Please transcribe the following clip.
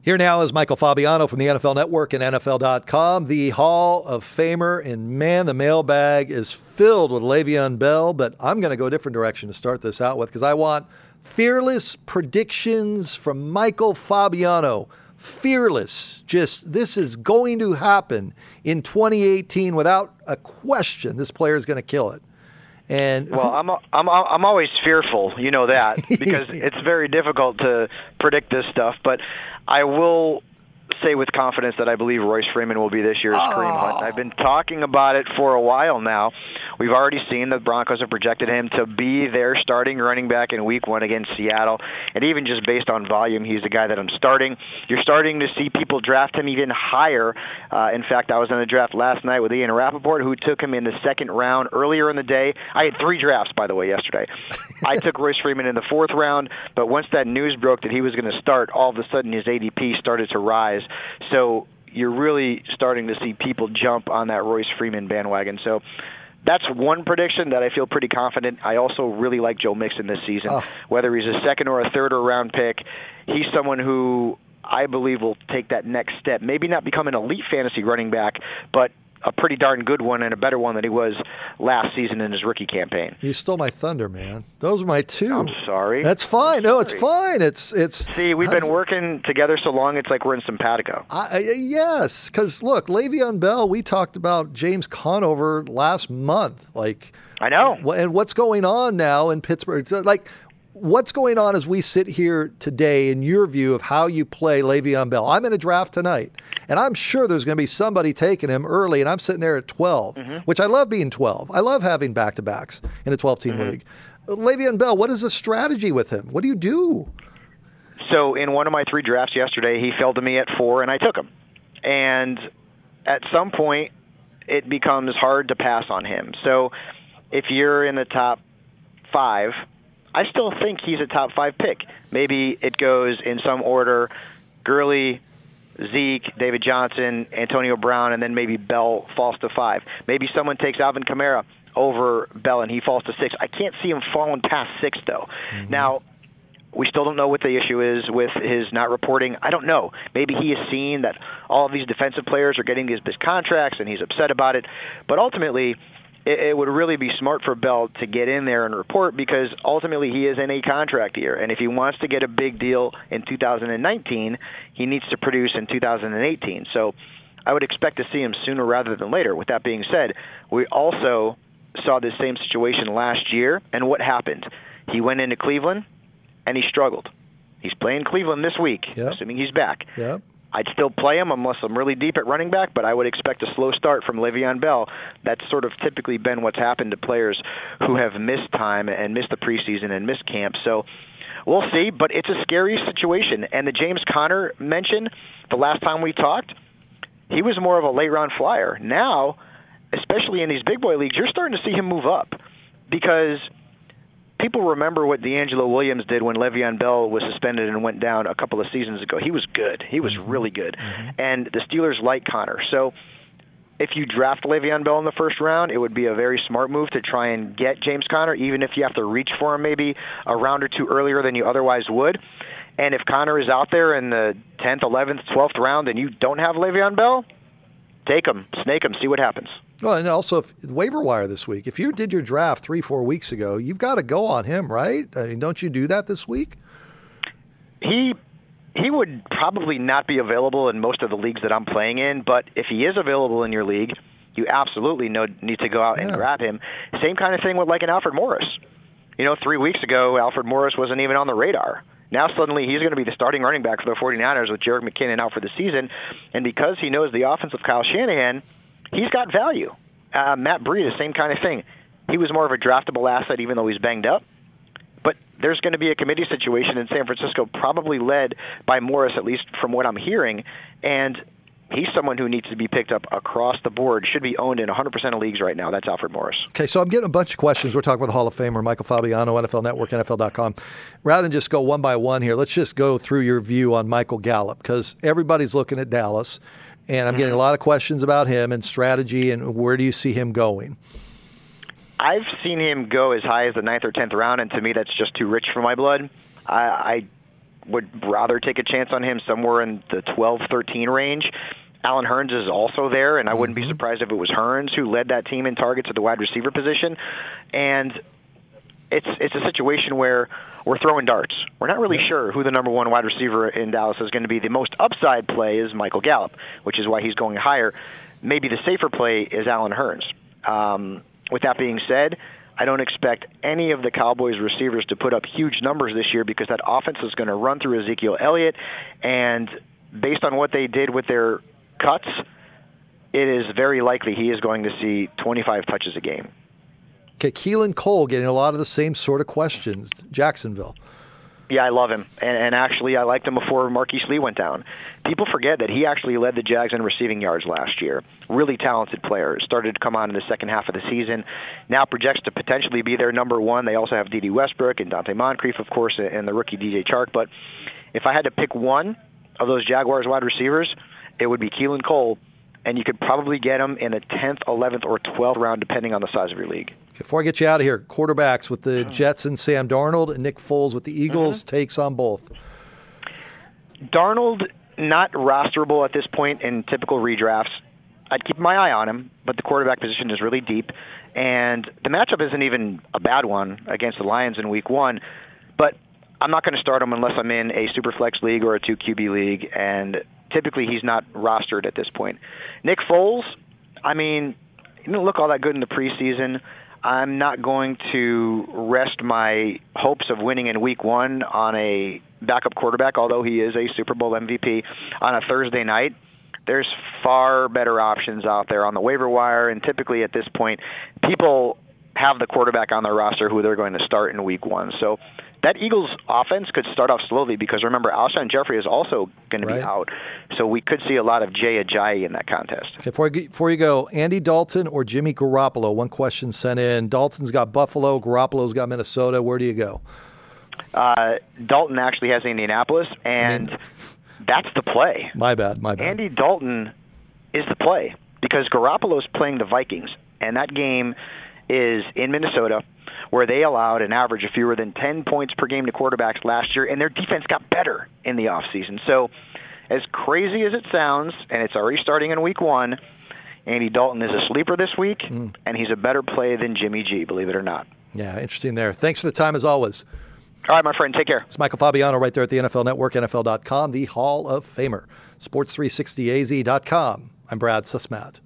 Here now is Michael Fabiano from the NFL Network and NFL.com, the Hall of Famer. And man, the mailbag is filled with Le'Veon Bell, but I'm going to go a different direction to start this out with because I want fearless predictions from Michael Fabiano. Fearless. Just this is going to happen in 2018 without a question. This player is going to kill it. And well, I'm always fearful, you know that, because it's very difficult to predict this stuff. But I will say with confidence that I believe Royce Freeman will be this year's Kareem Hunt. I've been talking about it for a while now. We've already seen the Broncos have projected him to be their starting running back in Week 1 against Seattle. And even just based on volume, he's the guy that I'm starting. You're starting to see people draft him even higher. In fact, I was in a draft last night with Ian Rappaport, who took him in the second round earlier in the day. I had 3 drafts, by the way, yesterday. I took Royce Freeman in the 4th round, but once that news broke that he was going to start, all of a sudden his ADP started to rise. So you're really starting to see people jump on that Royce Freeman bandwagon. So that's one prediction that I feel pretty confident. I also really like Joe Mixon this season. Whether he's a second or a third or round pick, he's someone who I believe will take that next step. Maybe not become an elite fantasy running back, but a pretty darn good one and a better one than he was last season in his rookie campaign. You stole my thunder, man. Those are my 2. I'm sorry. That's fine. No, it's fine. It's. See, we've been working together so long, it's like we're in simpatico. Yes, because look, Le'Veon Bell, we talked about James Conover last month. I know. And what's going on now in Pittsburgh? What's going on as we sit here today in your view of how you play Le'Veon Bell? I'm in a draft tonight, and I'm sure there's going to be somebody taking him early, and I'm sitting there at 12, which I love being 12. I love having back-to-backs in a 12-team league. Le'Veon Bell, what is the strategy with him? What do you do? So in one of my 3 drafts yesterday, he fell to me at 4, and I took him. And at some point, it becomes hard to pass on him. So if you're in the top 5, I still think he's a top 5 pick. Maybe it goes in some order: Gurley, Zeke, David Johnson, Antonio Brown, and then maybe Bell falls to 5. Maybe someone takes Alvin Kamara over Bell and he falls to 6. I can't see him falling past 6, though. Now, we still don't know what the issue is with his not reporting. I don't know. Maybe he has seen that all of these defensive players are getting these big contracts and he's upset about it. But ultimately, it would really be smart for Bell to get in there and report, because ultimately he is in a contract year. And if he wants to get a big deal in 2019, he needs to produce in 2018. So I would expect to see him sooner rather than later. With that being said, we also saw this same situation last year. And what happened? He went into Cleveland and he struggled. He's playing Cleveland this week, assuming he's back. Yep. I'd still play him unless I'm really deep at running back, but I would expect a slow start from Le'Veon Bell. That's sort of typically been what's happened to players who have missed time and missed the preseason and missed camp. So we'll see, but it's a scary situation. And the James Conner mention, the last time we talked, he was more of a late-round flyer. Now, especially in these big boy leagues, you're starting to see him move up, because people remember what D'Angelo Williams did when Le'Veon Bell was suspended and went down a couple of seasons ago. He was good. He was really good. And the Steelers like Connor. So if you draft Le'Veon Bell in the 1st round, it would be a very smart move to try and get James Conner, even if you have to reach for him maybe a round or 2 earlier than you otherwise would. And if Connor is out there in the 10th, 11th, 12th round and you don't have Le'Veon Bell, take him, snake him, see what happens. Well, and also waiver wire this week. If you did your draft 3-4 weeks ago, you've got to go on him, right? I mean, don't you do that this week? He would probably not be available in most of the leagues that I'm playing in, but if he is available in your league, you absolutely need to go out and grab him. Same kind of thing with like an Alfred Morris. 3 weeks ago, Alfred Morris wasn't even on the radar. Now suddenly he's going to be the starting running back for the 49ers with Jerick McKinnon out for the season, and because he knows the offense of Kyle Shanahan, he's got value. Matt Breida, same kind of thing. He was more of a draftable asset even though he's banged up. But there's going to be a committee situation in San Francisco, probably led by Morris, at least from what I'm hearing. And he's someone who needs to be picked up across the board, should be owned in 100% of leagues right now. That's Alfred Morris. Okay, so I'm getting a bunch of questions. We're talking with the Hall of Famer, Michael Fabiano, NFL Network, NFL.com. Rather than just go one by one here, let's just go through your view on Michael Gallup, because everybody's looking at Dallas. And I'm getting a lot of questions about him and strategy and where do you see him going? I've seen him go as high as the 9th or 10th round, and to me that's just too rich for my blood. I would rather take a chance on him somewhere in the 12-13 range. Allen Hurns is also there, and I wouldn't be surprised if it was Hurns who led that team in targets at the wide receiver position. And it's a situation where we're throwing darts. We're not really sure who the number one wide receiver in Dallas is going to be. The most upside play is Michael Gallup, which is why he's going higher. Maybe the safer play is Allen Hurns. With that being said, I don't expect any of the Cowboys receivers to put up huge numbers this year because that offense is going to run through Ezekiel Elliott, and based on what they did with their cuts, it is very likely he is going to see 25 touches a game. Okay, Keelan Cole getting a lot of the same sort of questions. Jacksonville. Yeah, I love him. And actually, I liked him before Marquise Lee went down. People forget that he actually led the Jags in receiving yards last year. Really talented player. Started to come on in the second half of the season. Now projects to potentially be their number one. They also have Dede Westbrook and Dante Moncrief, of course, and the rookie DJ Chark. But if I had to pick one of those Jaguars wide receivers, it would be Keelan Cole. And you could probably get him in the 10th, 11th, or 12th round, depending on the size of your league. Before I get you out of here, quarterbacks with the Jets and Sam Darnold and Nick Foles with the Eagles, takes on both. Darnold, not rosterable at this point in typical redrafts. I'd keep my eye on him, but the quarterback position is really deep. And the matchup isn't even a bad one against the Lions in week one. But I'm not going to start him unless I'm in a Superflex league or a 2QB league, and typically he's not rostered at this point. Nick Foles, I mean, he didn't look all that good in the preseason. I'm not going to rest my hopes of winning in week one on a backup quarterback, although he is a Super Bowl MVP, on a Thursday night. There's far better options out there on the waiver wire, and typically at this point, people have the quarterback on their roster who they're going to start in week one. So that Eagles offense could start off slowly because, remember, Alshon Jeffrey is also going to be out. So we could see a lot of Jay Ajayi in that contest. Okay, before you go, Andy Dalton or Jimmy Garoppolo? One question sent in. Dalton's got Buffalo. Garoppolo's got Minnesota. Where do you go? Dalton actually has Indianapolis, and that's the play. My bad. Andy Dalton is the play because Garoppolo's playing the Vikings, and that game is in Minnesota, where they allowed an average of fewer than 10 points per game to quarterbacks last year, and their defense got better in the offseason. So as crazy as it sounds, and it's already starting in week one, Andy Dalton is a sleeper this week, and he's a better play than Jimmy G, believe it or not. Yeah, interesting there. Thanks for the time as always. All right, my friend, take care. It's Michael Fabiano right there at the NFL Network, NFL.com, the Hall of Famer, Sports360AZ.com. I'm Brad Susmat.